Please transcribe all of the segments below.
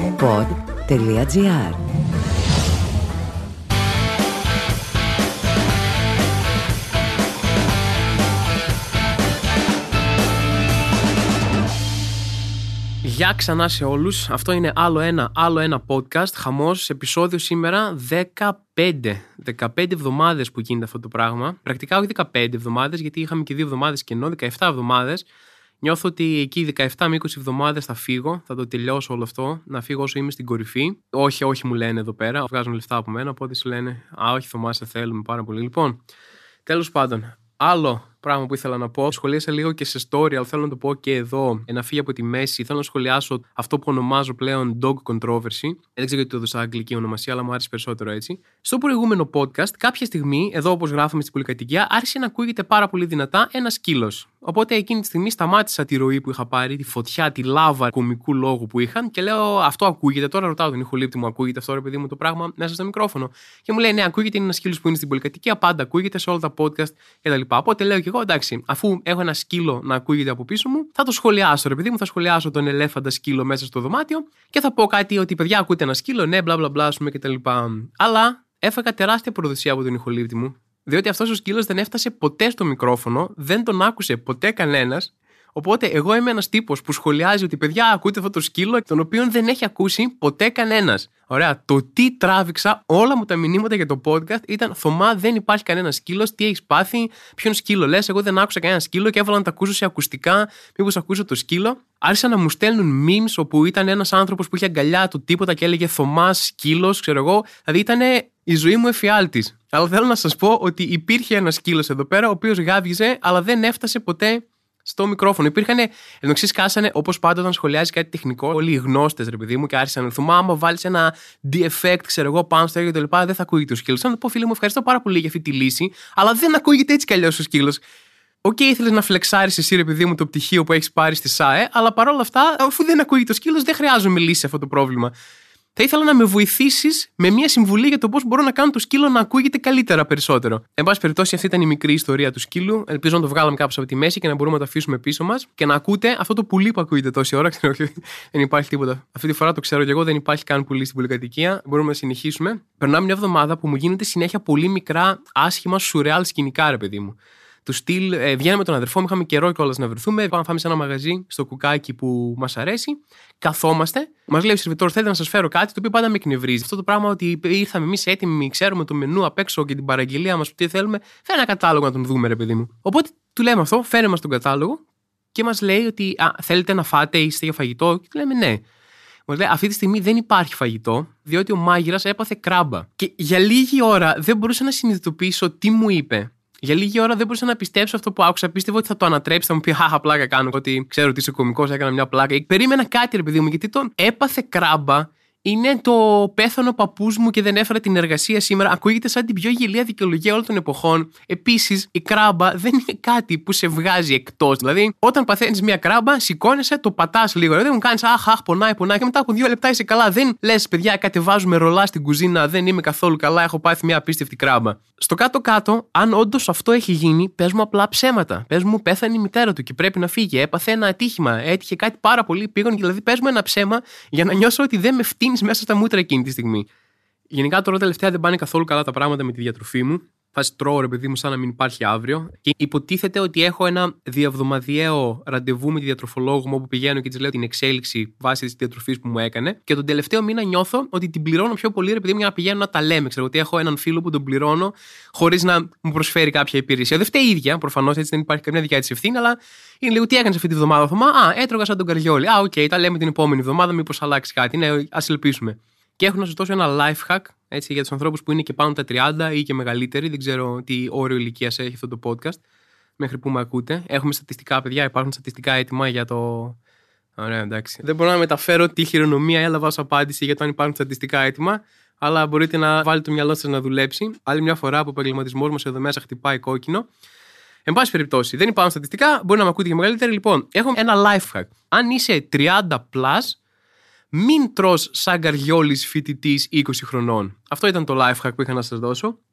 pod.gr. Γεια ξανά σε όλους. Αυτό είναι άλλο ένα podcast. Χαμός, επεισόδιο σήμερα 15 εβδομάδες που γίνεται αυτό το πράγμα. Πρακτικά όχι 15 εβδομάδες, γιατί είχαμε και 2 εβδομάδες κενό, 17 εβδομάδες. Νιώθω ότι εκεί 17 με 20 εβδομάδες θα φύγω, θα το τελειώσω όλο αυτό, να φύγω όσο είμαι στην κορυφή. Όχι μου λένε εδώ πέρα, βγάζουν λεφτά από μένα, οπότε σου λένε όχι Θωμά, σε θέλουμε πάρα πολύ. Λοιπόν, τέλος πάντων, άλλο πράγμα που ήθελα να πω. Σχολίασα λίγο και σε story, αλλά θέλω να το πω και εδώ. Να φύγει από τη μέση. Θέλω να σχολιάσω αυτό που ονομάζω πλέον dog controversy. Δεν ξέρω γιατί το έδωσα αγγλική ονομασία, αλλά μου άρεσε περισσότερο έτσι. Στο προηγούμενο podcast, κάποια στιγμή, εδώ όπως γράφουμε στην πολυκατοικία, άρχισε να ακούγεται πάρα πολύ δυνατά ένα σκύλος. Οπότε εκείνη τη στιγμή σταμάτησα τη ροή που είχα πάρει, τη φωτιά, τη λάβα κωμικού λόγου που είχαν και λέω αυτό ακούγεται. Τώρα ρωτάω τον ηχολήπτη μου, ακούγεται αυτό ρε παιδί μου το πράγμα μέσα στο μικρόφωνο. Και μου λέει ναι, ακούγεται, είναι ένα σκύλος που είναι στην πολυκατοικία, πάντα ακούγεται σε όλα τα podcast κτλ. Οπότε λέω και εγώ εντάξει, αφού έχω ένα σκύλο να ακούγεται από πίσω μου, θα το σχολιάσω ρε παιδί μου, θα σχολιάσω τον ελέφαντα σκύλο μέσα στο δωμάτιο και θα πω κάτι ότι παιδιά ακούτε ένα σκύλο, ναι, μπλα μπλα μπλα, κτλ. Αλλά έφαγα τεράστια προδοσία από τον ηχολήπτη μου. Διότι αυτός ο σκύλος δεν έφτασε ποτέ στο μικρόφωνο, δεν τον άκουσε ποτέ κανένας. Οπότε εγώ είμαι ένας τύπος που σχολιάζει ότι παιδιά ακούτε αυτό το σκύλο, τον οποίο δεν έχει ακούσει ποτέ κανένας. Ωραία, το τι τράβηξα, όλα μου τα μηνύματα για το podcast ήταν Θωμά, δεν υπάρχει κανένα σκύλος, τι έχεις πάθει, ποιον σκύλο λες, εγώ δεν άκουσα κανένα σκύλο και έβαλα να τα ακούσω σε ακουστικά, μήπως ακούσω το σκύλο. Άρχισαν να μου στέλνουν memes όπου ήταν ένας άνθρωπος που είχε αγκαλιά του τίποτα και έλεγε Θωμάς σκύλος, ξέρω εγώ, δηλαδή ήταν η ζωή μου εφιάλτης. Αλλά θέλω να σας πω ότι υπήρχε ένας σκύλος εδώ πέρα, ο οποίος γάβγιζε, αλλά δεν έφτασε ποτέ στο μικρόφωνο. Υπήρχαν, εντάξει, σκάσανε όπως πάντα όταν σχολιάζει κάτι τεχνικό, όλοι οι γνώστες ρε παιδί μου και άρχισαν να έρθουν. Άμα βάλεις ένα D-effect, ξέρω εγώ, πάνω στο έργο και τα λοιπά, δεν θα ακούγεται ο σκύλος. Θα το πω, φίλε μου, ευχαριστώ πάρα πολύ για αυτή τη λύση, αλλά δεν ακούγεται έτσι κι αλλιώς ο σκύλος. Οκ, ήθελες να φλεξάρεις εσύ, ρε παιδί μου, το πτυχίο που έχεις πάρει στη ΣΑΕ, αλλά παρόλα αυτά, αφού δεν ακούγεται ο σκύλος, δεν χρειάζομαι λύση σε αυτό το πρόβλημα. Θα ήθελα να με βοηθήσεις με μια συμβουλή για το πώς μπορώ να κάνω το σκύλο να ακούγεται καλύτερα περισσότερο. Εν πάση περιπτώσει, αυτή ήταν η μικρή ιστορία του σκύλου. Ελπίζω να το βγάλαμε κάπως από τη μέση και να μπορούμε να το αφήσουμε πίσω μας και να ακούτε αυτό το πουλί που ακούγεται τόση ώρα. Δεν υπάρχει τίποτα. Αυτή τη φορά το ξέρω και εγώ, δεν υπάρχει καν πουλί στην πολυκατοικία. Μπορούμε να συνεχίσουμε. Περνάμε μια εβδομάδα που μου γίνεται συνέχεια πολύ μικρά, άσχημα, σουρεάλ σκηνικά, ρε παιδί μου. Του στυλ, βγαίναμε με τον αδερφό μου, είχαμε καιρό κιόλας να βρεθούμε. Πάμε να φάμε σε ένα μαγαζί στο κουκάκι που μας αρέσει. Καθόμαστε. Μας λέει ο σερβιτόρος: θέλετε να σας φέρω κάτι, το οποίο πάντα με εκνευρίζει. Αυτό το πράγμα ότι ήρθαμε εμείς έτοιμοι, ξέρουμε το μενού απ' έξω και την παραγγελία μας, τι θέλουμε. Φέρε ένα κατάλογο να τον δούμε, ρε παιδί μου. Οπότε του λέμε αυτό, φέρε μας τον κατάλογο και μας λέει ότι θέλετε να φάτε, είστε για φαγητό. Και του λέμε ναι. Μας λέει: αυτή τη στιγμή δεν υπάρχει φαγητό, διότι ο μάγειρας έπαθε κράμπα. Και για λίγη ώρα δεν μπορούσα να συνειδητοποιήσω τι μου είπε. Για λίγη ώρα δεν μπορούσα να πιστέψω αυτό που άκουσα. Πίστευα ότι θα το ανατρέψει, θα μου πει χαχα πλάκα κάνω. Ότι ξέρω ότι είσαι κωμικός, έκανα μια πλάκα. Περίμενα κάτι, ρε παιδί μου, γιατί τον έπαθε κράμπα. Είναι το πέθανε ο παππούς μου και δεν έφερα την εργασία σήμερα. Ακούγεται σαν την πιο γελία δικαιολογία όλων των εποχών. Επίσης, η κράμπα δεν είναι κάτι που σε βγάζει εκτός. Δηλαδή, όταν παθαίνεις μια κράμπα, σηκώνεσαι, το πατάς λίγο. Δεν μου κάνεις αχ, πονάει και μετά από 2 λεπτά είσαι καλά. Δεν λες, παιδιά, κατεβάζουμε ρολά στην κουζίνα, δεν είμαι καθόλου καλά, έχω πάθει μια απίστευτη κράμπα. Στο κάτω-κάτω, αν όντως αυτό έχει γίνει, πες μου απλά ψέματα. Πες μου, πέθανε η μητέρα του και πρέπει να φύγει. Έπαθε ένα ατύχημα. Έτυχε κάτι πάρα πολύ πήγον, δηλαδή πες μου ένα ψέμα για να νιώσω ότι δεν με φτύνει μέσα στα μούτρα εκείνη τη στιγμή. Γενικά τώρα τελευταία δεν πάνε καθόλου καλά τα πράγματα με τη διατροφή μου. Θα τρώω ρε παιδί μου σαν να μην υπάρχει αύριο. Και υποτίθεται ότι έχω ένα διαβδομαδιαίο ραντεβού με τη διατροφολόγο μου όπου πηγαίνω και της λέω την εξέλιξη βάσει της διατροφής που μου έκανε. Και τον τελευταίο μήνα νιώθω ότι την πληρώνω πιο πολύ ρε παιδί μου για να πηγαίνω να τα λέμε. Ξέρω ότι έχω έναν φίλο που τον πληρώνω χωρίς να μου προσφέρει κάποια υπηρεσία. Δεν φταίει η ίδια, προφανώς έτσι δεν υπάρχει καμία δικιά της ευθύνη, αλλά είναι λίγο τι έκανες αυτή τη βδομάδα, Θωμά. Έτρωγα σαν τον Καριόλη. Οκ, τα λέμε την επόμενη εβδομάδα, μήπως αλλάξει κάτι. Ναι, ας ελπίσουμε. Και έχω να σας δώσω ένα life hack έτσι, για τους ανθρώπους που είναι και πάνω τα 30 ή και μεγαλύτεροι. Δεν ξέρω τι όριο ηλικίας έχει αυτό το podcast, μέχρι που με ακούτε. Έχουμε στατιστικά, παιδιά, υπάρχουν στατιστικά έτοιμα για το. Ωραία, εντάξει. Δεν μπορώ να μεταφέρω τι χειρονομία έλαβα ως απάντηση για το αν υπάρχουν στατιστικά έτοιμα, αλλά μπορείτε να βάλετε το μυαλό σας να δουλέψει. Άλλη μια φορά που ο επαγγελματισμός μας εδώ μέσα χτυπάει κόκκινο. Εν πάση περιπτώσει, δεν υπάρχουν στατιστικά, μπορεί να με ακούτε και μεγαλύτεροι. Λοιπόν, έχω ένα life hack. Αν είσαι 30+, μην τρως σαν Καριόλης φοιτητής 20 χρονών. Αυτό ήταν το life hack που είχα να σας δώσω.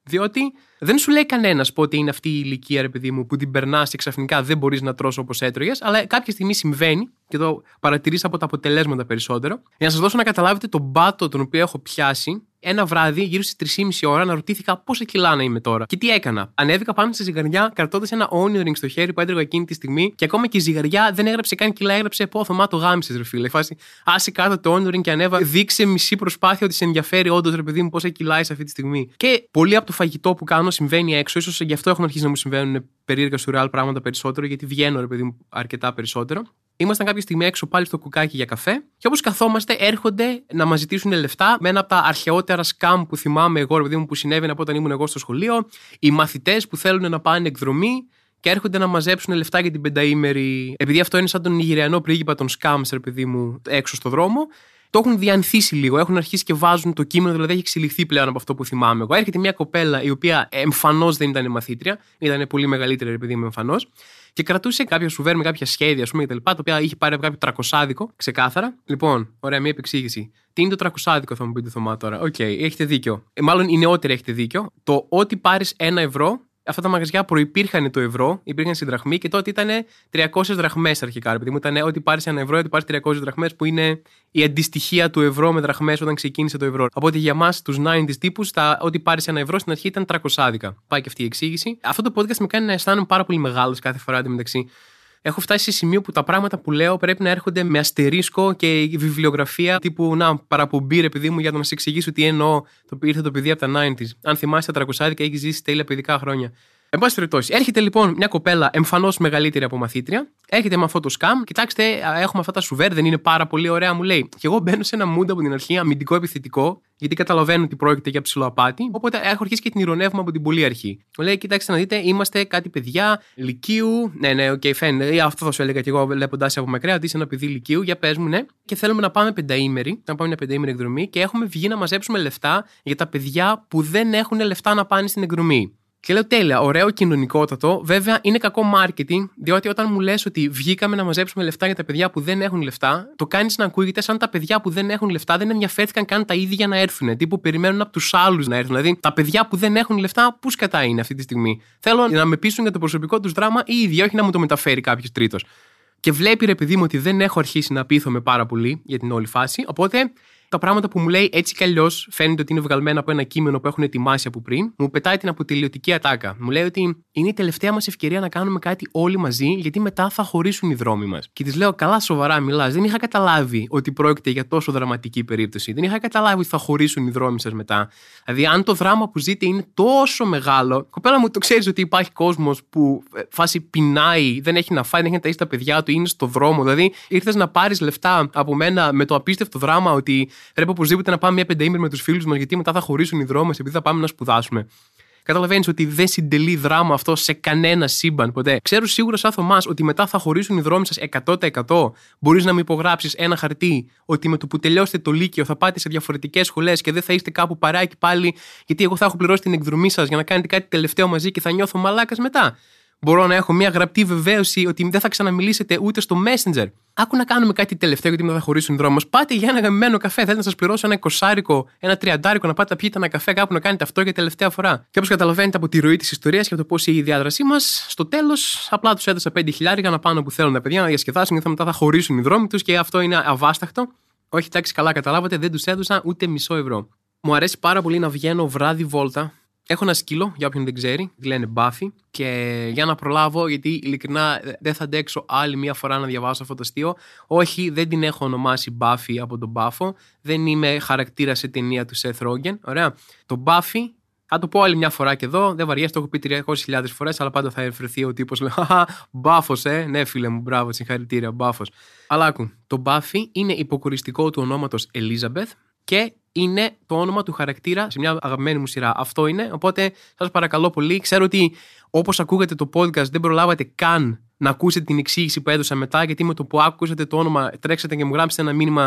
Διότι δεν σου λέει κανένας πότε είναι αυτή η ηλικία, ρε παιδί μου, που την περνάς και ξαφνικά δεν μπορείς να τρως όπως έτρωγες, αλλά κάποια στιγμή συμβαίνει και το παρατηρείς από τα αποτελέσματα περισσότερο. Για να σας δώσω να καταλάβετε τον πάτο τον οποίο έχω πιάσει, ένα βράδυ, γύρω στις 3,5 ώρα, αναρωτήθηκα πόσα κιλά να είμαι τώρα. Και τι έκανα. Ανέβηκα πάνω στη ζυγαριά, κρατώντας ένα onion ring στο χέρι που έτρωγα εκείνη τη στιγμή, και ακόμα και η ζυγαριά δεν έγραψε καν κιλά, έγραψε πόθωμα το γάμισες, ρε φίλε. Φάση, άσε κάτω το onion ring και ανέβα, δείξε μισή προσπάθεια ότι σε ενδιαφέρει όντως, ρε παιδί μου, πόσα κιλά είσαι αυτή τη στιγμή. Και πολύ από το φαγητό που κάνω συμβαίνει έξω, ίσως γι' αυτό έχουν αρχίσει να μου συμβαίνουν περίεργα σουρεάλ πράγματα περισσότερο, γιατί βγαίνω, ρε παιδί μου, αρκετά περισσότερο. Ήμασταν κάποια στιγμή έξω πάλι στο κουκάκι για καφέ, και όπως καθόμαστε, έρχονται να μας ζητήσουν λεφτά με ένα από τα αρχαιότερα σκάμ που θυμάμαι εγώ, ρε παιδί μου, που συνέβαινε από όταν ήμουν εγώ στο σχολείο. Οι μαθητές που θέλουν να πάνε εκδρομή και έρχονται να μαζέψουν λεφτά για την πενταήμερη. Επειδή αυτό είναι σαν τον Νιγηριανό πρίγκιπα των σκάμς, ρε παιδί μου, έξω στο δρόμο. Το έχουν διανθίσει λίγο. Έχουν αρχίσει και βάζουν το κείμενο, δηλαδή έχει εξελιχθεί πλέον από αυτό που θυμάμαι εγώ. Έρχεται μια κοπέλα η οποία εμφανώς δεν ήταν μαθήτρια, ήταν πολύ μεγαλύτερη, ρε παιδί μου, εμφανώς. Και κρατούσε κάποια σουβέρ με κάποια σχέδια, α πούμε, κτλ. Τα οποία είχε πάρει από κάποιο τρακοσάδικο, ξεκάθαρα. Λοιπόν, ωραία, μια επεξήγηση. Τι είναι το τρακοσάδικο, θα μου πείτε, Θωμά, τώρα. Οκ, έχετε δίκιο. Μάλλον οι νεότεροι έχετε δίκιο. Το ότι πάρεις 1 ευρώ, αυτά τα μαγαζιά προϋπήρχαν το ευρώ, υπήρχαν στην δραχμή, και τότε ήταν 300 δραχμές αρχικά. Επειδή μου ήταν ότι πάρεις 1 ευρώ, ότι πάρεις 300 δραχμές, που είναι η αντιστοιχεία του ευρώ με δραχμές όταν ξεκίνησε το ευρώ. Οπότε για εμάς, τους 90s τύπους, ότι πάρεις 1 ευρώ στην αρχή ήταν τρακοσάδικα. Πάει και αυτή η εξήγηση. Αυτό το podcast με κάνει να αισθάνομαι πάρα πολύ μεγάλος κάθε φορά εντωμεταξύ. Έχω φτάσει σε σημείο που τα πράγματα που λέω πρέπει να έρχονται με αστερίσκο και βιβλιογραφία τύπου παραπομπή, ρε παιδί μου, για να μας εξηγήσω τι εννοώ. Ήρθε το παιδί από τα 90s. Αν θυμάσαι τα τρακοσάδικα, έχει ζήσει τέλεια παιδικά χρόνια. Εν πάση περιπτώσει, έρχεται λοιπόν μια κοπέλα εμφανώς μεγαλύτερη από μαθήτρια, έρχεται με αυτό το σκάμ. Κοιτάξτε, έχουμε αυτά τα σουβέρ, δεν είναι πάρα πολύ ωραία, μου λέει. Και εγώ μπαίνω σε ένα mood από την αρχή, αμυντικό επιθετικό, γιατί καταλαβαίνω ότι πρόκειται για ψηλοαπάτη. Οπότε έχω αρχίσει και την ηρωνεύουμε από την πολύ αρχή. Μου λέει, κοιτάξτε να δείτε, είμαστε κάτι παιδιά λυκείου. Ναι, οκ, φαίνεται. Αυτό θα σου έλεγα κι εγώ βλέποντάς από μακριά, ότι είσαι ένα παιδί λυκείου, για πες μου, ναι. Και θέλουμε να πάμε πενταήμερη, να πάμε μια πενταήμερη εκδρομή, και έχουμε βγει να μαζέψουμε λεφτά για τα παιδιά που δεν έχουν λεφτά να πάνε στην εκδρομή. Και λέω, τέλεια, ωραίο, κοινωνικότατο. Βέβαια, είναι κακό marketing, διότι όταν μου λες ότι βγήκαμε να μαζέψουμε λεφτά για τα παιδιά που δεν έχουν λεφτά, το κάνεις να ακούγεται σαν τα παιδιά που δεν έχουν λεφτά δεν ενδιαφέρθηκαν καν τα ίδια να έρθουν. Τύπου περιμένουν από τους άλλους να έρθουν. Δηλαδή, τα παιδιά που δεν έχουν λεφτά, πού σκατά είναι αυτή τη στιγμή. Θέλω να με πείσουν για το προσωπικό τους δράμα οι ίδιοι, όχι να μου το μεταφέρει κάποιος τρίτος. Και βλέπει, ρε παιδί μου, ότι δεν έχω αρχίσει να πείθομαι πάρα πολύ για την όλη φάση. Οπότε τα πράγματα που μου λέει έτσι κι αλλιώς φαίνεται ότι είναι βγαλμένα από ένα κείμενο που έχουν ετοιμάσει από πριν, μου πετάει την αποτελειωτική ατάκα. Μου λέει ότι είναι η τελευταία μας ευκαιρία να κάνουμε κάτι όλοι μαζί, γιατί μετά θα χωρίσουν οι δρόμοι μας. Και της λέω, καλά, σοβαρά μιλάς. Δεν είχα καταλάβει ότι πρόκειται για τόσο δραματική περίπτωση. Δεν είχα καταλάβει ότι θα χωρίσουν οι δρόμοι σας μετά. Δηλαδή, αν το δράμα που ζείτε είναι τόσο μεγάλο, κοπέλα μου, το ξέρεις ότι υπάρχει κόσμος που φάση πεινάει, δεν έχει να φάει, δεν έχει να ταΐσει τα παιδιά του, είναι στο δρόμο. Δηλαδή, ήρθες να πάρεις λεφτά από μένα με το απίστευτο δράμα ότι πρέπει οπωσδήποτε να πάμε μια πενταήμερη με τους φίλους μας, γιατί μετά θα χωρίσουν οι δρόμοι μας επειδή θα πάμε να σπουδάσουμε. Καταλαβαίνεις ότι δεν συντελεί δράμα αυτό σε κανένα σύμπαν ποτέ. Ξέρω σίγουρα, σαν Θωμάς, ότι μετά θα χωρίσουν οι δρόμοι σας 100%. Μπορείς να μου υπογράψεις ένα χαρτί ότι με το που τελειώσετε το Λύκειο θα πάτε σε διαφορετικές σχολές και δεν θα είστε κάπου παράκι πάλι, γιατί εγώ θα έχω πληρώσει την εκδρομή σας για να κάνετε κάτι τελευταίο μαζί και θα νιώθω μαλάκας μετά. Μπορώ να έχω μια γραπτή βεβαίωση ότι δεν θα ξαναμιλήσετε ούτε στο Messenger. Άκου να κάνουμε κάτι τελευταίο, γιατί μετά θα χωρίσουν οι δρόμοι μας. Πάτε για ένα γαμμένο καφέ. Θέλετε να σας πληρώσω ένα 20, ένα 30 να πάτε να πιείτε ένα καφέ κάπου να κάνετε αυτό για τελευταία φορά. Και όπως καταλαβαίνετε από τη ροή της ιστορίας και από το πώς η διάδρασή μας, στο τέλος απλά τους έδωσα 5.000 να πάνε όπου θέλουν τα παιδιά να διασκεδάσουν, γιατί μετά θα χωρίσουν οι δρόμοι τους και αυτό είναι αβάσταχτο. Όχι, εντάξει, καλά καταλάβατε, δεν τους έδωσα ούτε μισό ευρώ. Μου αρέσει πάρα πολύ να βγαίνω βράδυ βόλτα. Έχω ένα σκύλο, για όποιον δεν ξέρει, τη λένε Buffy, και για να προλάβω, γιατί ειλικρινά δεν θα αντέξω άλλη μία φορά να διαβάσω αυτό το αστείο. Όχι, δεν την έχω ονομάσει Buffy από τον Μπάφο, δεν είμαι χαρακτήρα σε ταινία του Seth Rogen. Ωραία. Το Buffy, θα το πω άλλη μια φορά και εδώ, δεν βαριέσαι, το έχω πει 300.000 φορές, αλλά πάντα θα ερφρεθεί ο τύπος, λέει, χαχα, Μπάφος, ναι, φίλε μου, μπράβο, συγχαρητήρια, Μπάφος. Αλλά άκου, το Buffy είναι υποκοριστικό του ονόματος Elizabeth και είναι το όνομα του χαρακτήρα σε μια αγαπημένη μου σειρά. Αυτό είναι, οπότε σας παρακαλώ πολύ. Ξέρω ότι όπως ακούγατε το podcast δεν προλάβατε καν να ακούσετε την εξήγηση που έδωσα μετά, γιατί με το που άκουσατε το όνομα τρέξατε και μου γράψετε ένα μήνυμα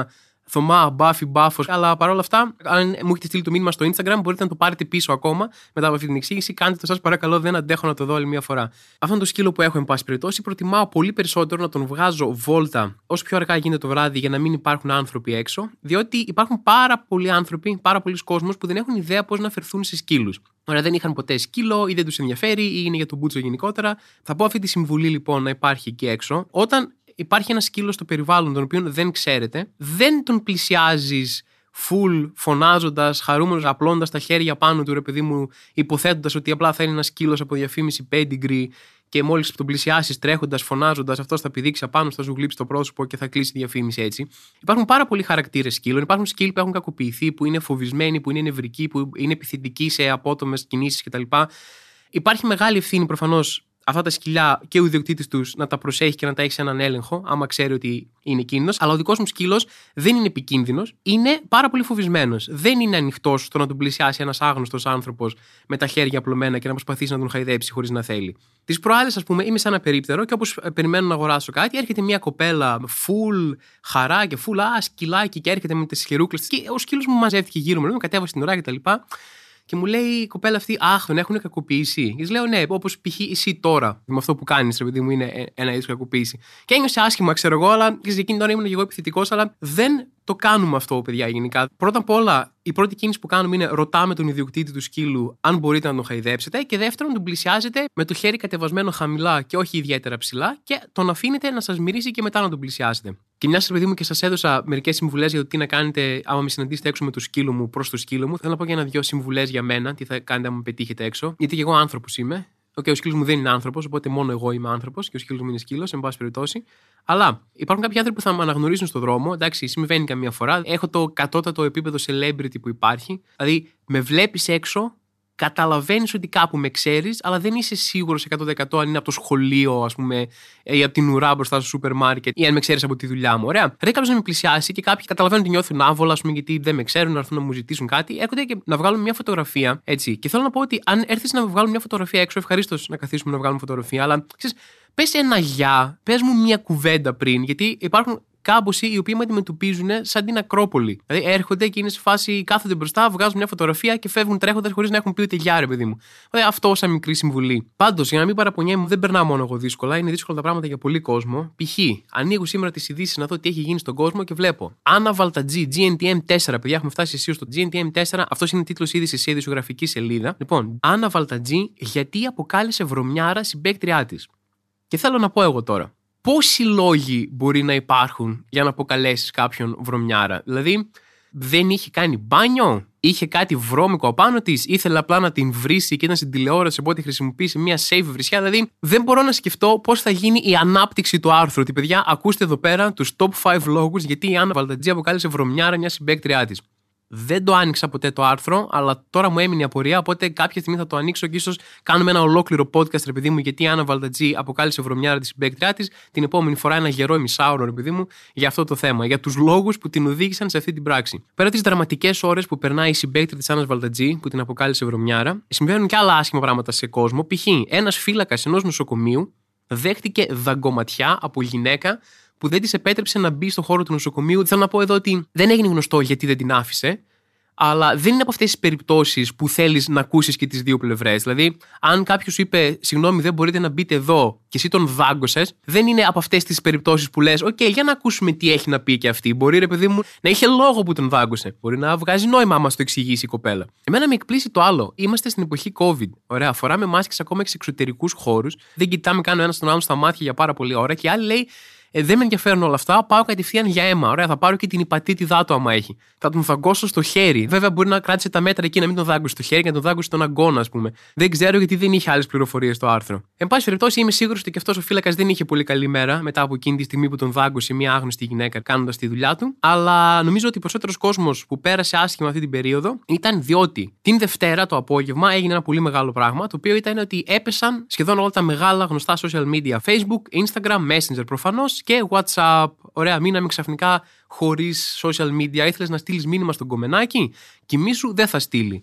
Θωμά, Μπάφι, Μπάφος. Αλλά παρόλα αυτά, αν μου έχετε στείλει το μήνυμα στο Instagram, μπορείτε να το πάρετε πίσω ακόμα μετά από αυτή την εξήγηση. Κάντε το, σας παρακαλώ, δεν αντέχω να το δω άλλη μια φορά. Αυτό είναι το σκύλο που έχω, εν πάση περιπτώσει. Προτιμάω πολύ περισσότερο να τον βγάζω βόλτα όσο πιο αργά γίνεται το βράδυ για να μην υπάρχουν άνθρωποι έξω. Διότι υπάρχουν πάρα πολλοί άνθρωποι, πάρα πολλοί κόσμος που δεν έχουν ιδέα πώς να φερθούν σε σκύλους. Ωραία, δεν είχαν ποτέ σκύλο ή δεν τους ενδιαφέρει ή είναι για τον μπούτσο γενικότερα. Θα πω αυτή τη συμβουλή λοιπόν να υπάρχει εκεί έξω. Όταν υπάρχει ένα σκύλο στο περιβάλλον τον οποίο δεν ξέρετε, δεν τον πλησιάζεις full φωνάζοντας, χαρούμενος, απλώντας τα χέρια πάνω του, ρε παιδί μου, υποθέτοντας ότι απλά θα είναι ένα σκύλος από διαφήμιση pedigree και μόλις τον πλησιάσεις τρέχοντας, φωνάζοντας, αυτός θα πηδήξει απάνω, θα σου γλύψει το πρόσωπο και θα κλείσει τη διαφήμιση έτσι. Υπάρχουν πάρα πολλοί χαρακτήρες σκύλων. Υπάρχουν σκύλοι που έχουν κακοποιηθεί, που είναι φοβισμένοι, που είναι νευρικοί, που είναι επιθετικοί σε απότομες κινήσεις κτλ. Υπάρχει μεγάλη ευθύνη προφανώς αυτά τα σκυλιά και ο ιδιοκτήτης τους να τα προσέχει και να τα έχει σε έναν έλεγχο, άμα ξέρει ότι είναι κίνδυνος. Αλλά ο δικός μου σκύλος δεν είναι επικίνδυνος, είναι πάρα πολύ φοβισμένος. Δεν είναι ανοιχτός στο να τον πλησιάσει ένας άγνωστος άνθρωπος με τα χέρια απλωμένα και να προσπαθήσει να τον χαϊδέψει χωρίς να θέλει. Τις προάλλες, ας πούμε, είμαι σε ένα περίπτερο και όπως περιμένω να αγοράσω κάτι, έρχεται μια κοπέλα full χαρά και full σκυλάκι και έρχεται με τις χερούκλες. Και ο σκύλος μου μαζεύτηκε γύρω μου, κατέβασε την ουρά κτλ. Και μου λέει η κοπέλα αυτή, αχ, τον έχουν κακοποιήσει. Και της λέω, ναι, όπως π.χ. εσύ τώρα, με αυτό που κάνεις, ρε παιδί μου, είναι ένα είδος κακοποίηση. Και ένιωσε άσχημα, ξέρω εγώ, αλλά και σε εκείνη τώρα ήμουν και εγώ επιθετικός, αλλά δεν το κάνουμε αυτό, παιδιά, γενικά. Πρώτα απ' όλα, η πρώτη κίνηση που κάνουμε είναι ρωτάμε τον ιδιοκτήτη του σκύλου αν μπορείτε να τον χαϊδέψετε. Και δεύτερον, τον πλησιάζετε με το χέρι κατεβασμένο χαμηλά και όχι ιδιαίτερα ψηλά και τον αφήνετε να σας μυρίσει και μετά να τον πλησιάσετε. Και μια, παιδί μου, και σας έδωσα μερικές συμβουλές για το τι να κάνετε άμα με συναντήσετε έξω με το σκύλο μου προς το σκύλο μου. Θέλω να πω και ένα-δυο συμβουλές για μένα, τι θα κάνετε άμα με πετύχετε έξω. Γιατί και εγώ άνθρωπος είμαι. Ο σκύλος μου δεν είναι άνθρωπος, οπότε μόνο εγώ είμαι άνθρωπος και ο σκύλος μου είναι σκύλος, εν πάση περιπτώσει. Αλλά υπάρχουν κάποιοι άνθρωποι που θα με αναγνωρίζουν στον δρόμο. Εντάξει, συμβαίνει καμία φορά. Έχω το κατώτατο επίπεδο celebrity που υπάρχει. Δηλαδή, με βλέπεις έξω, καταλαβαίνεις ότι κάπου με ξέρεις, αλλά δεν είσαι σίγουρος 100% αν είναι από το σχολείο, ας πούμε, ή από την ουρά μπροστά στο σούπερ μάρκετ, ή αν με ξέρεις από τη δουλειά μου. Ωραία. Έρχεται κάποιος να με πλησιάσει και κάποιοι καταλαβαίνουν ότι νιώθουν άβολα, ας πούμε, γιατί δεν με ξέρουν, να έρθουν να μου ζητήσουν κάτι. Έρχονται και να βγάλουν μια φωτογραφία. Έτσι. Και θέλω να πω ότι αν έρθεις να βγάλουν μια φωτογραφία έξω, ευχαρίστως να καθίσουμε να βγάλουμε φωτογραφία, αλλά ξέρεις, πες ένα γεια, πες μου μια κουβέντα πριν, γιατί υπάρχουν κάμποσοι οι οποίοι με αντιμετωπίζουν σαν την Ακρόπολη. Δηλαδή έρχονται και είναι σε φάση, κάθονται μπροστά, βγάζουν μια φωτογραφία και φεύγουν τρέχοντας χωρίς να έχουν πει ούτε γεια, ρε παιδί μου. Δηλαδή αυτό σαν μικρή συμβουλή. Πάντως, για να μην παραπονιέμαι, δεν περνάω μόνο εγώ δύσκολα, είναι δύσκολα τα πράγματα για πολύ κόσμο. Π.χ. ανοίγω σήμερα τις ειδήσεις να δω τι έχει γίνει στον κόσμο και βλέπω Άννα Βαλτατζή, GNTM4, παιδιά, έχουμε φτάσει αισίως στο GNTM4, αυτός είναι τίτλος είδησης σε ειδησιογραφική σελίδα. Λοιπόν, Άννα Βαλτατζή, γιατί αποκάλεσε βρωμιάρα συμπαίκτριά της. Και θέλω να πω εγώ τώρα. Πόσοι λόγοι μπορεί να υπάρχουν για να αποκαλέσεις κάποιον βρωμιάρα? Δηλαδή, δεν είχε κάνει μπάνιο, είχε κάτι βρώμικο απάνω της, ήθελε απλά να την βρίσει και ήταν στην τηλεόραση, οπότε χρησιμοποίησε μια safe βρισιά. Δηλαδή, δεν μπορώ να σκεφτώ πώς θα γίνει η ανάπτυξη του άρθρου. Ότι, παιδιά, ακούστε εδώ πέρα τους top 5 λόγους γιατί η Άννα Βαλτατζή αποκάλεσε βρωμιάρα μια συμπαίκτριά της. Δεν το άνοιξα ποτέ το άρθρο, αλλά τώρα μου έμεινε η απορία. Οπότε κάποια στιγμή θα το ανοίξω και ίσως κάνουμε ένα ολόκληρο podcast, ρε παιδί μου, γιατί η Άννα Βαλτατζή αποκάλεσε βρωμιάρα τη συμπαίκτριά της. Την επόμενη φορά ένα γερό μισάωρο, ρε παιδί μου, για αυτό το θέμα. Για τους λόγους που την οδήγησαν σε αυτή την πράξη. Πέρα τις δραματικές ώρες που περνάει η συμπαίκτρια της Άννας Βαλτατζή, που την αποκάλεσε βρωμιάρα, συμβαίνουν και άλλα άσχημα πράγματα σε κόσμο. Π.χ. ένας φύλακας ενός νοσοκομείου δέχτηκε δαγκωματιά από γυναίκα που δεν της επέτρεψε να μπει στο χώρο του νοσοκομείου. Θέλω να πω εδώ ότι δεν έγινε γνωστό γιατί δεν την άφησε, αλλά δεν είναι από αυτές τις περιπτώσεις που θέλεις να ακούσεις και τις δύο πλευρές. Δηλαδή, αν κάποιος σου είπε, συγγνώμη, δεν μπορείτε να μπείτε εδώ και εσύ τον δάγκωσες, δεν είναι από αυτές τις περιπτώσεις που λες, οκ, για να ακούσουμε τι έχει να πει και αυτή. Μπορεί, ρε παιδί μου, να είχε λόγο που τον δάγκωσε. Μπορεί να βγάζει νόημα άμα το εξηγήσει η κοπέλα. Εμένα με εκπλήσει το άλλο. Είμαστε στην εποχή COVID. Ωραία, φοράμε μάσκες ακόμα και σε εξωτερικούς χώρους. Δεν κοιτάμε καν ο ένας τον άλλον στα μάτια για πάρα πολλή ώρα και άλλοι λέει. Δεν με ενδιαφέρουν όλα αυτά. Πάω κατευθείαν για αίμα. Ωραία, θα πάρω και την υπατήτηδά του άμα έχει. Θα τον δαγκώσω στο χέρι. Βέβαια, μπορεί να κράτησε τα μέτρα εκεί να μην τον δάγκωσε στο χέρι και να τον δάγκωσε στον αγκώνα, ας πούμε. Δεν ξέρω γιατί δεν είχε άλλες πληροφορίες στο άρθρο. Εν πάση περιπτώσει, είμαι σίγουρος ότι και αυτός ο φύλακας δεν είχε πολύ καλή μέρα μετά από εκείνη τη στιγμή που τον δάγκωσε μια άγνωστη γυναίκα κάνοντας τη δουλειά του. Αλλά νομίζω ότι περισσότερος κόσμος που πέρασε άσχημα αυτή την περίοδο ήταν διότι την Δευτέρα το απόγευμα έγινε ένα πολύ μεγάλο πράγμα. Το οποίο ήταν ότι έπεσαν σχεδόν όλα τα μεγάλα γνωστά social media. Facebook, Instagram, Messenger προφανώς. Και WhatsApp, ωραία, μείναμε ξαφνικά χωρίς social media. Ήθελες να στείλεις μήνυμα στον κομμενάκι, κοιμήσου, δεν θα στείλει.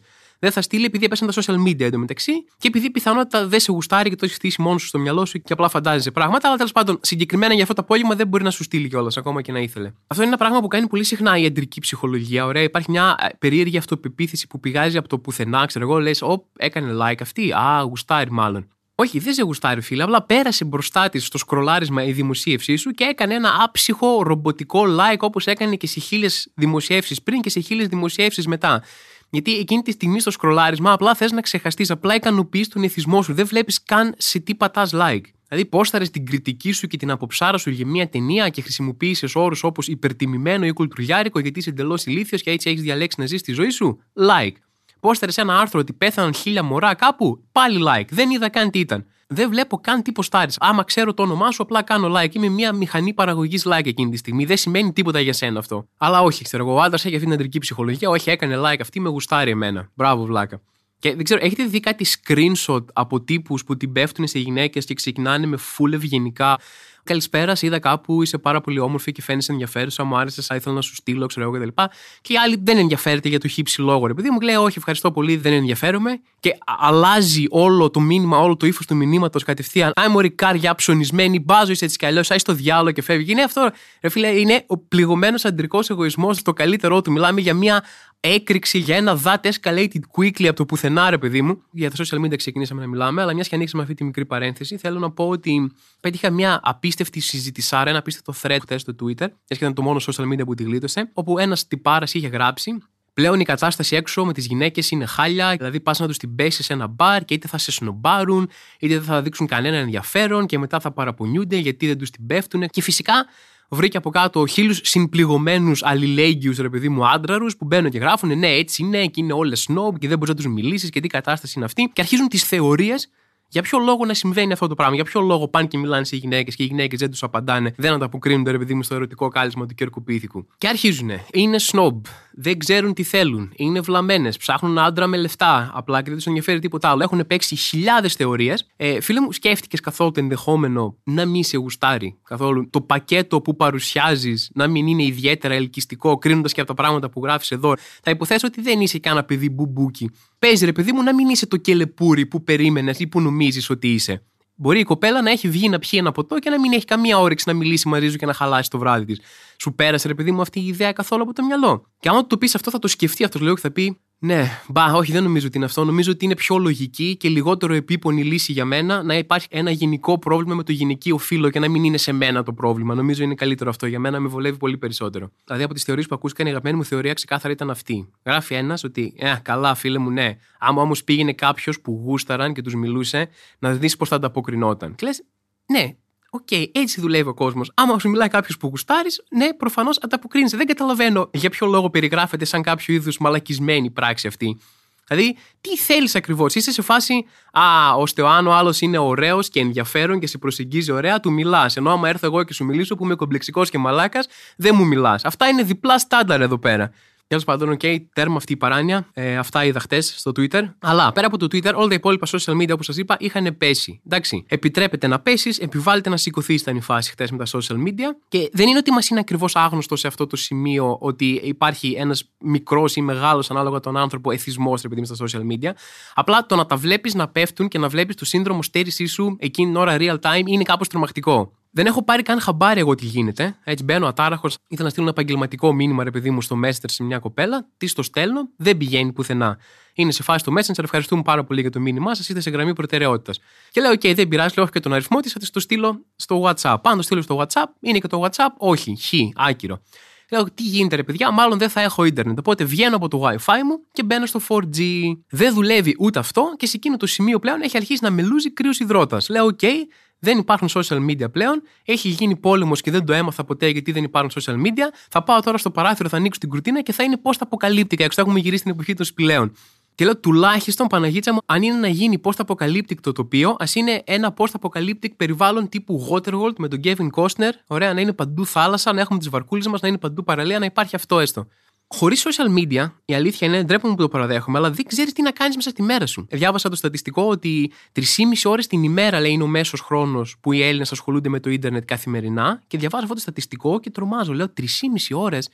Δεν θα στείλει επειδή έπεσαν τα social media εντωμεταξύ και επειδή πιθανότατα δεν σε γουστάρει και το έχει χτίσει μόνο σου στο μυαλό σου και απλά φαντάζεσαι πράγματα. Αλλά τέλος πάντων, συγκεκριμένα για αυτό το απόγευμα δεν μπορεί να σου στείλει κιόλας, ακόμα και να ήθελε. Αυτό είναι ένα πράγμα που κάνει πολύ συχνά η ιατρική ψυχολογία. Ωραία, υπάρχει μια περίεργη αυτοπεποίθηση που πηγάζει από το πουθενά. Ξέρω εγώ, λες, έκανε like αυτή. Γουστάρει μάλλον. Όχι, δεν σε γουστάρει, φίλε. Απλά πέρασε μπροστά τη στο σκρολάρισμα η δημοσίευσή σου και έκανε ένα άψυχο ρομποτικό like όπως έκανε και σε 1000 δημοσιεύσεις πριν και σε 1000 δημοσιεύσεις μετά. Γιατί εκείνη τη στιγμή στο σκρολάρισμα απλά θες να ξεχαστείς, απλά ικανοποιείς τον εθισμό σου. Δεν βλέπεις καν σε τι πατάς like. Δηλαδή, πόσταρες την κριτική σου και την αποψάρα σου για μια ταινία και χρησιμοποίησες όρους όπως υπερτιμημένο ή κουλτουριάρικο γιατί είσαι εντελώς ηλίθιος και έτσι έχεις διαλέξει να ζεις τη ζωή σου. Like. Πόσταρες ένα άρθρο ότι πέθαναν 1000 μωρά κάπου. Πάλι like. Δεν είδα καν τι ήταν. Δεν βλέπω καν τι ποστάρεις. Άμα ξέρω το όνομά σου, απλά κάνω like. Είμαι μια μηχανή παραγωγής like εκείνη τη στιγμή. Δεν σημαίνει τίποτα για σένα αυτό. Αλλά όχι, ξέρω εγώ, ο άντρας έχει αυτή την αντρική ψυχολογία. Όχι, έκανε like αυτή, με γουστάρει εμένα. Μπράβο, βλάκα. Και δεν ξέρω, έχετε δει κάτι screenshot από τύπους που την πέφτουν σε γυναίκες και ξεκινάνε με full ευγενικά. Καλησπέρα, σε είδα κάπου, είσαι πάρα πολύ όμορφη και φαίνεσαι ενδιαφέρουσα. Μου άρεσε, θα ήθελα να σου στείλω, ξέρω εγώ κτλ. Και η άλλη δεν ενδιαφέρεται για το χύψη λόγο. Επειδή μου λέει, όχι, ευχαριστώ πολύ, δεν ενδιαφέρομαι. Και αλλάζει όλο το μήνυμα, όλο το ύφος του μηνύματος κατευθείαν. Άι, μωρή κάρια ψωνισμένη, μπάζω είσαι έτσι κι αλλιώς, άι στο διάλογο και φεύγει. Είναι αυτό, ρε φίλε, είναι ο πληγωμένος αντρικός εγωισμός στο καλύτερό του. Μιλάμε για μια έκρηξη, για ένα that escalated quickly από το πουθενά, ρε παιδί μου. Για τα social media ξεκινήσαμε να μιλάμε, αλλά μια και ανοίξαμε αυτή τη μικρή παρένθεση, θέλω να πω ότι πέτυχα μια απίστευτη συζητησάρα, ένα απίστευτο thread που στο Twitter, και ήταν το μόνο social media που τη γλίτωσε, όπου ένας τυπάρας είχε γράψει. Πλέον η κατάσταση έξω με τις γυναίκες είναι χάλια, δηλαδή πας να τους την πέσεις σε ένα μπαρ και είτε θα σε σνομπάρουν, είτε δεν θα δείξουν κανένα ενδιαφέρον και μετά θα παραπονιούνται γιατί δεν τους την πέφτουν. Και φυσικά βρήκε από κάτω 1000 συμπληγωμένους αλληλέγγυους, ρε παιδί μου, άντραρους που μπαίνουν και γράφουν ναι, έτσι είναι και είναι όλες σνόμπ και δεν μπορείς να τους μιλήσεις και τι κατάσταση είναι αυτή. Και αρχίζουν τις θεωρίες. Για ποιο λόγο να συμβαίνει αυτό το πράγμα, για ποιο λόγο πάνε και μιλάνε σε γυναίκες και οι γυναίκες δεν τους απαντάνε, δεν ανταποκρίνονται, ρε παιδί μου, στο ερωτικό κάλεσμα του κερκοπίθηκου. Και αρχίζουνε. Είναι σνόμπ, δεν ξέρουν τι θέλουν, είναι βλαμμένες, ψάχνουν άντρα με λεφτά, απλά και δεν τους ενδιαφέρει τίποτα άλλο. Έχουν παίξει χιλιάδες θεωρίες. Φίλε μου, σκέφτηκες καθόλου το ενδεχόμενο να μην σε γουστάρει καθόλου, το πακέτο που παρουσιάζεις να μην είναι ιδιαίτερα ελκυστικό, κρίνοντας και από τα πράγματα που γράφεις εδώ. Θα υποθέσω ότι δεν είσαι κανένα παιδί μπουμπούκι. Παίζει, ρε παιδί μου, να μην είσαι το κελεπούρι που περίμενες ή που νομίζεις ότι είσαι. Μπορεί η κοπέλα να έχει βγει να πιει ένα ποτό και να μην έχει καμία όρεξη να μιλήσει μαζί σου και να χαλάσει το βράδυ της. Σου πέρασε, ρε παιδί μου, αυτή η ιδέα καθόλου από το μυαλό. Και άμα του το πεις αυτό, θα το σκεφτεί αυτός λίγο και θα πει: ναι, όχι, δεν νομίζω ότι είναι αυτό. Νομίζω ότι είναι πιο λογική και λιγότερο επίπονη λύση για μένα να υπάρχει ένα γενικό πρόβλημα με το γυναικείο φύλο και να μην είναι σε μένα το πρόβλημα. Νομίζω είναι καλύτερο αυτό. Για μένα με βολεύει πολύ περισσότερο. Δηλαδή, από τις θεωρίες που ακούστηκαν, η αγαπημένη μου θεωρία ξεκάθαρα ήταν αυτή. Γράφει ένας ότι, καλά, φίλε μου, ναι. Άμα όμως πήγαινε κάποιος που γούσταραν και τους μιλούσε, να δεις πώς θα ανταποκρινόταν. Και λες, ναι. Οκ, έτσι δουλεύει ο κόσμος. Άμα σου μιλάει κάποιος που γουστάρεις, ναι, προφανώς ανταποκρίνεσαι. Δεν καταλαβαίνω για ποιο λόγο περιγράφεται σαν κάποιο είδους μαλακισμένη πράξη αυτή. Δηλαδή, τι θέλεις ακριβώς? Είσαι σε φάση, ώστε αν ο άλλος είναι ωραίος και ενδιαφέρον και σε προσεγγίζει ωραία, του μιλάς. Ενώ άμα έρθω εγώ και σου μιλήσω που είμαι κομπλεξικός και μαλάκας, δεν μου μιλάς. Αυτά είναι διπλά στάνταρ εδώ πέρα. Τέλος πάντων, τέρμα αυτή η παράνοια. Αυτά είδα χτες στο Twitter. Αλλά πέρα από το Twitter, όλα τα υπόλοιπα social media, όπως σας είπα, είχαν πέσει. Εντάξει, επιτρέπεται να πέσεις, επιβάλλεται να σηκωθείς, ήταν η φάση χτες με τα social media. Και δεν είναι ότι μας είναι ακριβώς άγνωστο σε αυτό το σημείο ότι υπάρχει ένας μικρός ή μεγάλος, ανάλογα τον άνθρωπο, εθισμός, επειδή στα social media. Απλά το να τα βλέπεις να πέφτουν και να βλέπεις το σύνδρομο στέρησή σου εκείνη την ώρα real time είναι κάπως τρομακτικό. Δεν έχω πάρει καν χαμπάρι εγώ τι γίνεται. Έτσι μπαίνω ατάραχος. Ήθελα να στείλω ένα επαγγελματικό μήνυμα, ρε παιδί μου, στο Messenger σε μια κοπέλα. Τι το στέλνω, δεν πηγαίνει πουθενά. Είναι σε φάση στο Messenger, ευχαριστούμε πάρα πολύ για το μήνυμά σας, είστε σε γραμμή προτεραιότητας. Και λέω, δεν πειράζει, λέω, όχι και τον αριθμό της, θα της το στείλω στο WhatsApp. Αν το στείλω στο WhatsApp, είναι και το WhatsApp, όχι, άκυρο. Λέω, τι γίνεται, ρε παιδιά, μάλλον δεν θα έχω ίντερνετ. Οπότε βγαίνω από το WiFi μου και μπαίνω στο 4G. Δεν δουλεύει ούτε αυτό και σε εκείνο το σημείο πλέον έχει αρχίσει να μελούζει κρύος υδρότας. Λέω, δεν υπάρχουν social media πλέον. Έχει γίνει πόλεμος και δεν το έμαθα ποτέ γιατί δεν υπάρχουν social media. Θα πάω τώρα στο παράθυρο, θα ανοίξω την κουρτίνα και θα είναι post-apocalyptic. Έξω έχουμε γυρίσει στην εποχή των σπηλαίων. Και λέω, τουλάχιστον, Παναγίτσα μου, αν είναι να γίνει post-apocalyptic το τοπίο, ας είναι ένα post-apocalyptic περιβάλλον τύπου Waterworld με τον Kevin Costner. Ωραία, να είναι παντού θάλασσα, να έχουμε τις βαρκούλες μας, να είναι παντού παραλία, να υπάρχει αυτό έστω. Χωρίς social media, η αλήθεια είναι, ντρέπομαι που το παραδέχομαι, αλλά δεν ξέρεις τι να κάνεις μέσα στη μέρα σου. Διάβασα το στατιστικό ότι 3,5 ώρες την ημέρα, λέει, είναι ο μέσος χρόνος που οι Έλληνες ασχολούνται με το ίντερνετ καθημερινά. Και διαβάζω αυτό το στατιστικό και τρομάζω. Λέω, 3,5 ώρες.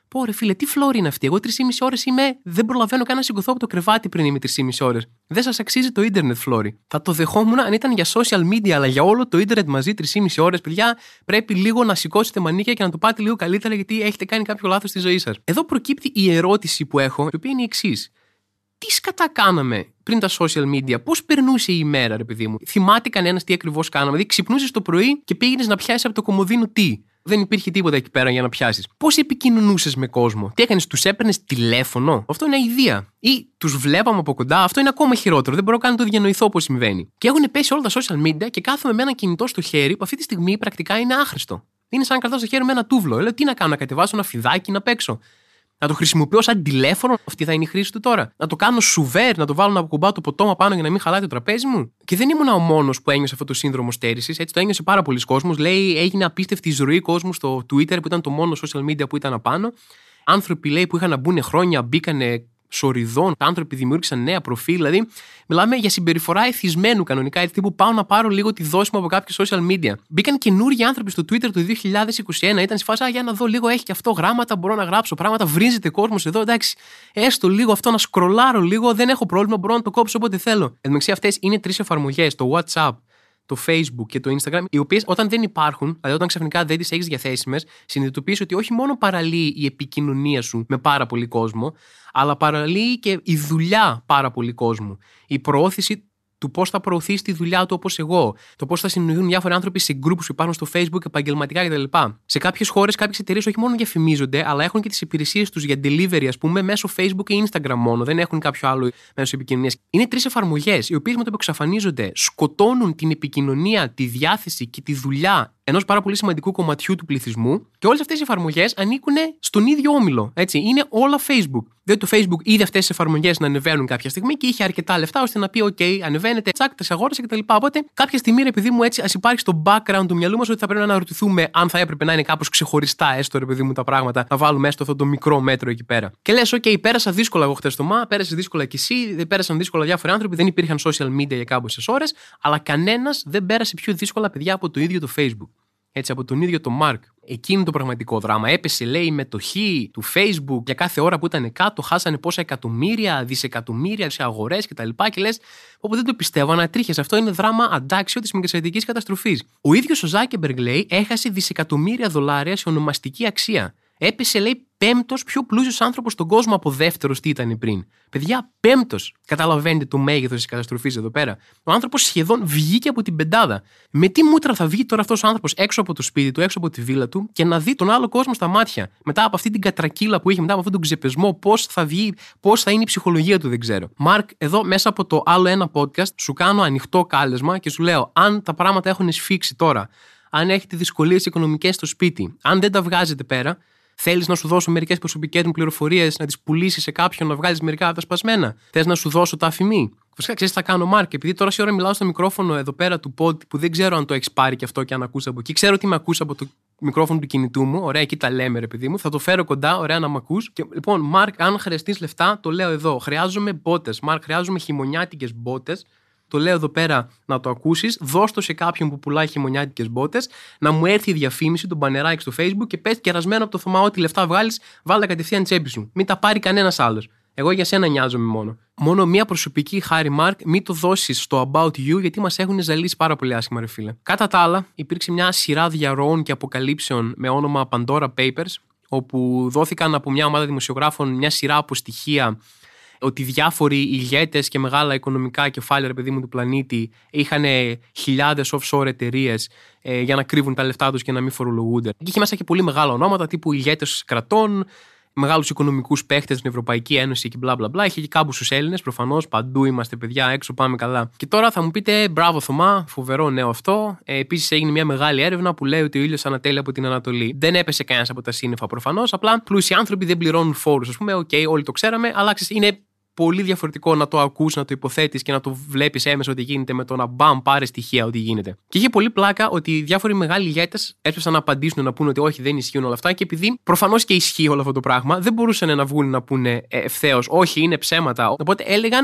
Πω ρε φίλε, τι φλόρη είναι αυτή. Εγώ 3,5 ώρες είμαι, δεν προλαβαίνω καν να σηκωθώ από το κρεβάτι πριν είμαι 3,5 ώρες. Δεν σας αξίζει το ίντερνετ φλόρη. Θα το δεχόμουν αν ήταν για social media, αλλά για όλο το ίντερνετ μαζί 3,5 ώρες, παιδιά, πρέπει λίγο να σηκώσετε μανίκια και να το πάτε λίγο καλύτερα, γιατί έχετε κάνει κάποιο λάθος στη ζωή σας. Εδώ προκύπτει η ερώτηση που έχω, η οποία είναι η εξής. Τι σκατά κάναμε πριν τα social media, πώς περνούσε η ημέρα, ρε παιδί μου. Θυμάται κανένας τι ακριβώς κάναμε? Δηλαδή, ξυπνούσες το πρωί και πήγαινες να πιάσεις από το κομμωδίνο τι. Δεν υπήρχε τίποτα εκεί πέρα για να πιάσεις. Πώς επικοινωνούσες με κόσμο? Τι έκανες, τους έπαιρνες τηλέφωνο? Αυτό είναι αηδία. Ή τους βλέπαμε από κοντά? Αυτό είναι ακόμα χειρότερο. Δεν μπορώ καν να το διανοηθώ πώς συμβαίνει. Και έχουν πέσει όλα τα social media και κάθομαι με ένα κινητό στο χέρι που αυτή τη στιγμή πρακτικά είναι άχρηστο. Είναι σαν να κρατάω στο χέρι με ένα τούβλο. Λέω τι να κάνω, να κατεβάσω ένα φιδάκι να παίξω? Να το χρησιμοποιώ σαν τηλέφωνο? Αυτή θα είναι η χρήση του τώρα. Να το κάνω σουβέρ, να το βάλω να κουμπάω το ποτόμα πάνω για να μην χαλάει το τραπέζι μου. Και δεν ήμουν ο μόνος που ένιωσε αυτό το σύνδρομο στέρησης. Έτσι το ένιωσε πάρα πολλοί κόσμος. Λέει, έγινε απίστευτη εισρωή κόσμου στο Twitter, που ήταν το μόνο social media που ήταν απάνω. Άνθρωποι, λέει, που είχαν να μπουν χρόνια, μπήκανε σοριδών. Άνθρωποι δημιούργησαν νέα προφίλ. Δηλαδή, μιλάμε για συμπεριφορά εθισμένου κανονικά. Έτσι, τύπου πάω να πάρω λίγο τη δόση μου από κάποια social media. Μπήκαν καινούργιοι άνθρωποι στο Twitter το 2021. Ήταν σε φάση, για να δω λίγο, έχει και αυτό γράμματα, μπορώ να γράψω πράγματα. Βρίζεται κόσμος εδώ, εντάξει. Έστω λίγο αυτό, να σκρολάρω λίγο, δεν έχω πρόβλημα, μπορώ να το κόψω όποτε θέλω. Εν τω μεταξύ, αυτές είναι 3 εφαρμογές, το WhatsApp, το Facebook και το Instagram, οι οποίες όταν δεν υπάρχουν, δηλαδή όταν ξαφνικά δεν τις έχεις διαθέσιμες, συνειδητοποιείς ότι όχι μόνο παραλύει η επικοινωνία σου με πάρα πολύ κόσμο, αλλά παραλύει και η δουλειά πάρα πολύ κόσμου. Η προώθηση του πώς θα προωθήσει τη δουλειά του όπως εγώ, το πώς θα συνεννοηθούν διάφοροι άνθρωποι σε γκρουπ που υπάρχουν στο Facebook επαγγελματικά κτλ. Σε κάποιες χώρες, κάποιες εταιρείες όχι μόνο διαφημίζονται, αλλά έχουν και τις υπηρεσίες τους για delivery, ας πούμε, μέσω Facebook και Instagram μόνο. Δεν έχουν κάποιο άλλο μέσο επικοινωνίας. Είναι 3 εφαρμογές, οι οποίες με το που εξαφανίζονται σκοτώνουν την επικοινωνία, τη διάθεση και τη δουλειά ενός πάρα πολύ σημαντικού κομματιού του πληθυσμού, και όλες αυτές οι εφαρμογές ανήκουν στον ίδιο όμιλο. Έτσι. Είναι όλα Facebook. Διότι το Facebook είδε αυτές τις εφαρμογές να ανεβαίνουν κάποια στιγμή και είχε αρκετά λεφτά ώστε να πει: OK, ανεβαίνετε, τσακ, τις αγόρασε κτλ. Οπότε, κάποια στιγμή, ρε παιδί μου, έτσι, ας υπάρχει στο background του μυαλού μας ότι θα πρέπει να αναρωτηθούμε αν θα έπρεπε να είναι κάπως ξεχωριστά, έστω, ρε παιδί μου, τα πράγματα, να βάλουμε έστω αυτό το μικρό μέτρο εκεί πέρα. Και λες: OK, πέρασα δύσκολα εγώ χτες το πέρασε δύσκολα κι εσύ, πέρασαν δύσκολα διάφοροι άνθρωποι, δεν υπήρχαν social media για κάμποσες ώρες, αλλά κανένας δεν πέρασε πιο δύσκολα, παιδιά, από το ίδιο το Facebook. Έτσι, από τον ίδιο το Mark. Εκείνο το πραγματικό δράμα. Έπεσε, λέει, η μετοχή του Facebook για κάθε ώρα που ήταν κάτω. Χάσανε πόσα εκατομμύρια, δισεκατομμύρια σε αγορές κτλ. Και λες, όπου δεν το πιστεύω, ανατρίχες. Αυτό είναι δράμα αντάξιο της μικρασιατικής καταστροφής. Ο ίδιος ο Zuckerberg, λέει, έχασε δισεκατομμύρια δολάρια σε ονομαστική αξία. Έπεσε, λέει, 5ος πιο πλούσιος άνθρωπος στον κόσμο από 2ος τι ήταν πριν. Παιδιά, 5ος. Καταλαβαίνετε το μέγεθος της καταστροφής εδώ πέρα. Ο άνθρωπος σχεδόν βγήκε από την πεντάδα. Με τι μούτρα θα βγει τώρα αυτός ο άνθρωπος έξω από το σπίτι του, έξω από τη βίλα του και να δει τον άλλο κόσμο στα μάτια? Μετά από αυτή την κατρακύλα που είχε, μετά από αυτόν τον ξεπεσμό, πώς θα βγει, πώς θα είναι η ψυχολογία του, δεν ξέρω. Μαρκ, εδώ μέσα από το άλλο ένα podcast, σου κάνω ανοιχτό κάλεσμα και σου λέω: αν τα πράγματα έχουν σφίξει τώρα, αν έχετε δυσκολίες οικονομικές στο σπίτι, αν δεν τα βγάζετε πέρα, θέλεις να σου δώσω μερικές προσωπικές μου πληροφορίες, να τις πουλήσεις σε κάποιον, να βγάλεις μερικά από τα σπασμένα? Θες να σου δώσω τα αφημί? Φυσικά ξέρεις τι θα κάνω, Μάρκ, επειδή τώρα σε ώρα μιλάω στο μικρόφωνο εδώ πέρα του pod, που δεν ξέρω αν το έχεις πάρει και αυτό και αν ακούς από εκεί. Ξέρω ότι με ακούς από το μικρόφωνο του κινητού μου. Ωραία, εκεί τα λέμε, ρε παιδί μου. Θα το φέρω κοντά, ωραία, να με ακούς. Και λοιπόν, Μάρκ, αν χρειαστείς λεφτά, το λέω εδώ. Χρειάζομαι μπότες. Μάρκ, χρειάζομαι χειμωνιάτικες μπότες. Το λέω εδώ πέρα να το ακούσεις. Δώσ' το σε κάποιον που πουλάει χειμωνιάτικες μπότες, να μου έρθει η διαφήμιση, τον μπανεράκι στο Facebook και πες κερασμένο από το θωμά, ό,τι λεφτά βγάλεις, βάλε κατευθείαν τσέπη σου. Μην τα πάρει κανένας άλλος. Εγώ για σένα νοιάζομαι μόνο. Μόνο μία προσωπική χάρη, Μάρκ, μην το δώσεις στο About You, γιατί μας έχουν ζαλίσει πάρα πολύ άσχημα, ρε φίλε. Κατά τα άλλα, υπήρξε μια σειρά διαρροών και αποκαλύψεων με όνομα Pandora Papers, όπου δόθηκαν από μια ομάδα δημοσιογράφων μια σειρά από στοιχεία ότι διάφοροι ηγέτες και μεγάλα οικονομικά κεφάλαια, ρε παιδί μου, του πλανήτη είχαν χιλιάδες offshore εταιρείες για να κρύβουν τα λεφτά τους και να μην φορολογούνται. Και είχε μέσα και πολύ μεγάλα ονόματα τύπου ηγέτες κρατών, μεγάλους οικονομικούς παίχτες στην Ευρωπαϊκή Ένωση και μπλα μπλα μπλα. Είχε και κάμπους στους Έλληνες, προφανώς. Παντού είμαστε, παιδιά, έξω πάμε καλά. Και τώρα θα μου πείτε, μπράβο Θωμά, φοβερό νέο αυτό. Επίσης έγινε μια μεγάλη έρευνα που λέει ότι ο ήλιος ανατέλει από την Ανατολή. Δεν έπεσε κανένας από τα σύννεφα προφανώς. Απλά πλούσιοι άνθρωποι δεν πληρώνουν φόρους. Ας πούμε, όλοι το ξέραμε, αλλά είναι πολύ διαφορετικό να το ακούς, να το υποθέτεις και να το βλέπεις έμεσα ότι γίνεται με το να μπαμ, πάρε στοιχεία ότι γίνεται. Και είχε πολύ πλάκα ότι διάφοροι μεγάλοι ηγέτες έσπευσαν να απαντήσουν, να πούνε ότι όχι, δεν ισχύουν όλα αυτά. Και επειδή προφανώς και ισχύει όλο αυτό το πράγμα, δεν μπορούσαν να βγουν να πούνε ευθέως όχι, είναι ψέματα. Οπότε έλεγαν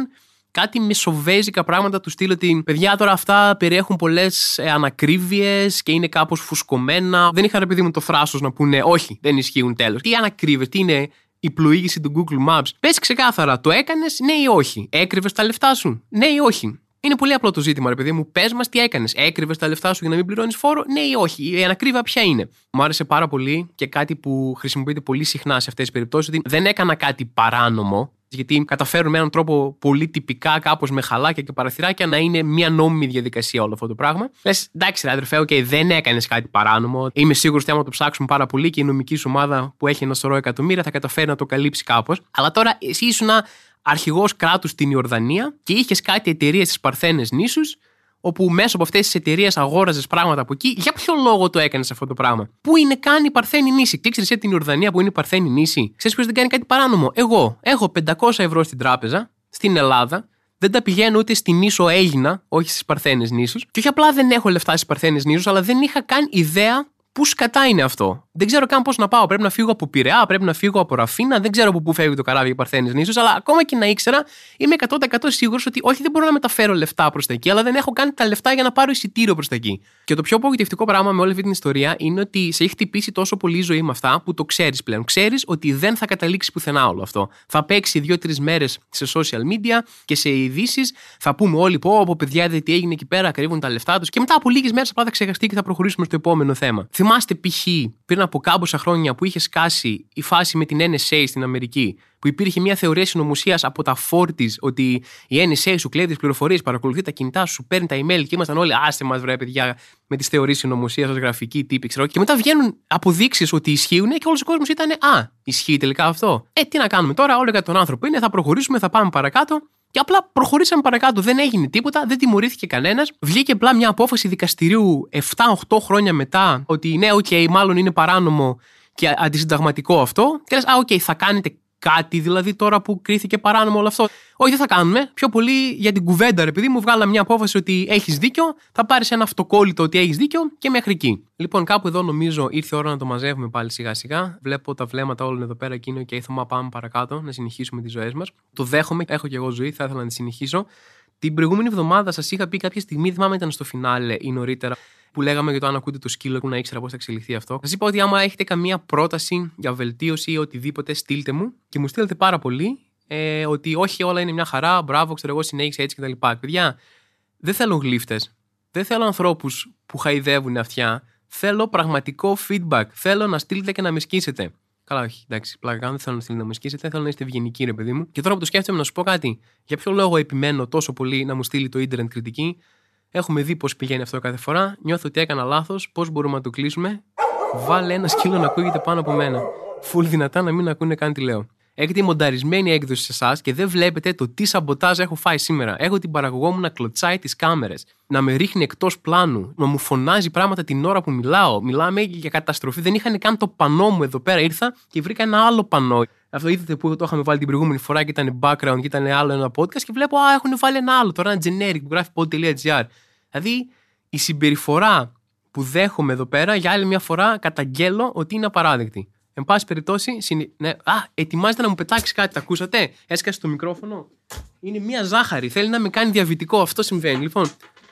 κάτι μεσοβέζικα πράγματα του στυλ ότι παιδιά τώρα αυτά περιέχουν πολλές ανακρίβειες και είναι κάπως φουσκωμένα. Δεν είχαν, παιδί μου, το θράσος να πούνε όχι, δεν ισχύουν τέλος. Τι ανακρίβειες, τι είναι η πλοήγηση του Google Maps. Πες ξεκάθαρα, το έκανες, ναι ή όχι. Έκρυβες τα λεφτά σου, ναι ή όχι. Είναι πολύ απλό το ζήτημα, ρε παιδί μου. Πες μας τι έκανες. Έκρυβες τα λεφτά σου για να μην πληρώνεις φόρο, ναι ή όχι. Η ανακρίβεια ποια είναι. Μου άρεσε πάρα πολύ και κάτι που χρησιμοποιείται πολύ συχνά σε αυτές τις περιπτώσεις, ότι δεν έκανα κάτι παράνομο. Γιατί καταφέρουν με έναν τρόπο πολύ τυπικά, κάπως με χαλάκια και παραθυράκια, να είναι μια νόμιμη διαδικασία όλο αυτό το πράγμα. Λες, εντάξει, ρε αδερφέ, δεν έκανες κάτι παράνομο. Είμαι σίγουρος ότι άμα το ψάξουμε πάρα πολύ και η νομική σου ομάδα που έχει ένα σωρό εκατομμύρια θα καταφέρει να το καλύψει κάπως. Αλλά τώρα εσύ ήσουν αρχηγός κράτους στην Ιορδανία και είχες κάτι εταιρείες στις Παρθένες νήσους, όπου μέσω από αυτές τις εταιρείες αγόραζες πράγματα από εκεί. Για ποιο λόγο το έκανες αυτό το πράγμα? Πού είναι καν η Παρθένη νήσι? Τι ξέρεις την Ιορδανία που είναι η Παρθένη νήσι? Ξέρεις ποιος δεν κάνει κάτι παράνομο? Εγώ έχω 500 ευρώ στην τράπεζα, στην Ελλάδα. Δεν τα πηγαίνω ούτε στη νήσο Αίγινα, όχι στις Παρθένες νήσους. Και όχι απλά δεν έχω λεφτά στις Παρθένες νήσους, αλλά δεν είχα καν ιδέα πού σκατά είναι αυτό. Δεν ξέρω καν πώς να πάω. Πρέπει να φύγω από Πειραιά, πρέπει να φύγω από Ραφίνα. Δεν ξέρω από πού φεύγει το καράβι για Παρθένες νήσους. Αλλά ακόμα και να ήξερα, είμαι 100% σίγουρος ότι όχι, δεν μπορώ να μεταφέρω λεφτά προς τα εκεί, αλλά δεν έχω καν τα λεφτά για να πάρω εισιτήριο προς τα εκεί. Και το πιο απογοητευτικό πράγμα με όλη αυτή την ιστορία είναι ότι σε έχει χτυπήσει τόσο πολύ η ζωή με αυτά που το ξέρεις πλέον. Ξέρεις ότι δεν θα καταλήξει πουθενά όλο αυτό. Θα παίξει 2-3 μέρες σε social media και σε ειδήσεις. Θα πούμε όλοι πω παιδιά, τι έγινε εκεί πέρα, κρύβουν τα λεφτά τους. Και μετά από λίγες μέρες απλά θα ξεχαστεί και θα προχωρήσουμε στο επόμενο θέμα. Θυμάστε π.χ. πριν από κάμποσα χρόνια που είχε σκάσει η φάση με την NSA στην Αμερική, που υπήρχε μια θεωρία συνωμοσίας από τα φόρτις ότι η NSA σου κλέβει τις πληροφορίες, παρακολουθεί τα κινητά σου, παίρνει τα email και ήμασταν όλοι άστε μας βρε παιδιά με τις θεωρίες συνωμοσίας ως γραφική τύπη, ξέρω. Και μετά βγαίνουν αποδείξεις ότι ισχύουν και όλος ο κόσμος ήταν ισχύει τελικά αυτό. Τι να κάνουμε τώρα, όλοι για τον άνθρωπο είναι, θα προχωρήσουμε, θα πάμε παρακάτω. Και απλά προχωρήσαμε παρακάτω. Δεν έγινε τίποτα, δεν τιμωρήθηκε κανένας. Βγήκε απλά μια απόφαση δικαστηρίου 7-8 χρόνια μετά ότι ναι, μάλλον είναι παράνομο και αντισυνταγματικό αυτό. Και λες, θα κάνετε κάτι δηλαδή τώρα που κρίθηκε παράνομο όλο αυτό? Όχι, δεν θα κάνουμε. Πιο πολύ για την κουβέντα, ρε παιδί μου, βγάλαμε μια απόφαση ότι έχεις δίκιο, θα πάρεις ένα αυτοκόλλητο ότι έχεις δίκιο και μέχρι εκεί. Λοιπόν, κάπου εδώ νομίζω ήρθε η ώρα να το μαζεύουμε πάλι σιγά-σιγά. Βλέπω τα βλέμματα όλων εδώ πέρα και είναι θα πάμε παρακάτω, να συνεχίσουμε τις ζωές μας. Το δέχομαι, έχω κι εγώ ζωή, θα ήθελα να τη συνεχίσω. Την προηγούμενη εβδομάδα σας είχα πει κάποια στιγμή, δεν θυμάμαι ήταν στο φινάλε ή νωρίτερα, που λέγαμε για το αν ακούτε το σκύλο, που να ήξερα πώς θα εξελιχθεί αυτό. Σας είπα ότι άμα έχετε καμία πρόταση για βελτίωση ή οτιδήποτε, στείλτε μου και μου στείλετε πάρα πολύ. Ότι όχι, όλα είναι μια χαρά, μπράβο, ξέρω εγώ, συνέχισε έτσι κτλ. Παιδιά, δεν θέλω γλύφτες. Δεν θέλω ανθρώπους που χαϊδεύουν αυτιά. Θέλω πραγματικό feedback. Θέλω να στείλετε και να με σκίσετε. Καλά, όχι, εντάξει, πλάκα κάνω, δεν θέλω να στείλετε να με σκίσετε. Θέλω να είστε ευγενικοί, ρε παιδί μου. Και τώρα που το σκέφτομαι, να σου πω κάτι. Για ποιο λόγο επιμένω τόσο πολύ να μου στείλει το ίντερνετ κριτική? Έχουμε δει πώς πηγαίνει αυτό κάθε φορά. Νιώθω ότι έκανα λάθος. Πώς μπορούμε να το κλείσουμε? Βάλε ένα σκύλο να ακούγεται πάνω από μένα. Φουλ δυνατά να μην ακούνε καν τι λέω. Έχετε μονταρισμένη έκδοση σε εσάς και δεν βλέπετε το τι σαμποτάζ έχω φάει σήμερα. Έχω την παραγωγό μου να κλωτσάει τις κάμερες, να με ρίχνει εκτός πλάνου, να μου φωνάζει πράγματα την ώρα που μιλάω. Μιλάμε για καταστροφή. Δεν είχαν καν το πανό μου εδώ πέρα. Ήρθα και βρήκα ένα άλλο πανό. Αυτό είδατε που το είχαμε βάλει την προηγούμενη φορά και ήταν background και ήταν άλλο ένα podcast και βλέπω έχουν βάλει ένα άλλο τώρα, ένα generic που γράφει pod.gr. Δηλαδή η συμπεριφορά που δέχομαι εδώ πέρα για άλλη μια φορά καταγγέλλω ότι είναι απαράδεκτη. Εν πάση περιπτώσει, ναι. Ετοιμάζεται να μου πετάξει κάτι, τα ακούσατε? Έσκασε το μικρόφωνο. Είναι μια ζάχαρη, θέλει να με κάνει διαβητικό, αυτό συμβαίνει. Λοιπόν,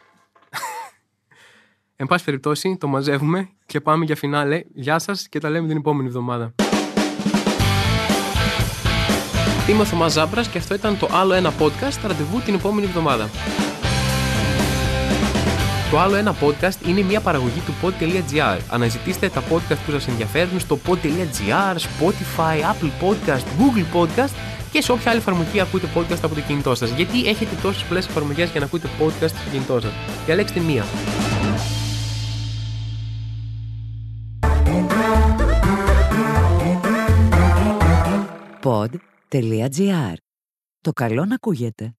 εν πάση περιπτώσει, το μαζεύουμε και πάμε για φινάλε. Γεια σας και τα λέμε την επόμενη εβδομάδα. Είμαι ο Θωμάς Ζάμπρας και αυτό ήταν το άλλο ένα podcast, ραντεβού την επόμενη εβδομάδα. Το άλλο ένα podcast είναι μια παραγωγή του pod.gr. Αναζητήστε τα podcast που σας ενδιαφέρουν στο pod.gr, Spotify, Apple Podcast, Google Podcast και σε όποια άλλη εφαρμογή ακούτε podcast από το κινητό σας. Γιατί έχετε τόσες πολλές εφαρμογές για να ακούτε podcast στο κινητό σας? Διαλέξτε μία. Pod.gr. Το καλό να ακούγεται.